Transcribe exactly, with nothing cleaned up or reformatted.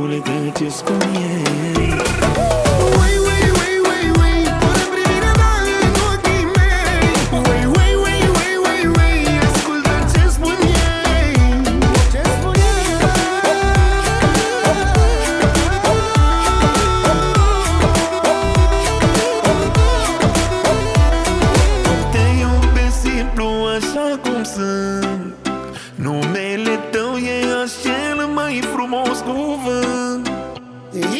omule, că ce spun ei. Ui, ui, ui, ui, ui, pune privirea ta în ochii mei. Ui, ui, ui, ui, ui, ui, ascultă ce spun ei. Ce spun ei? Te iubesc simplu așa cum sunt. Numele tău e acel mai frumos cuvânt.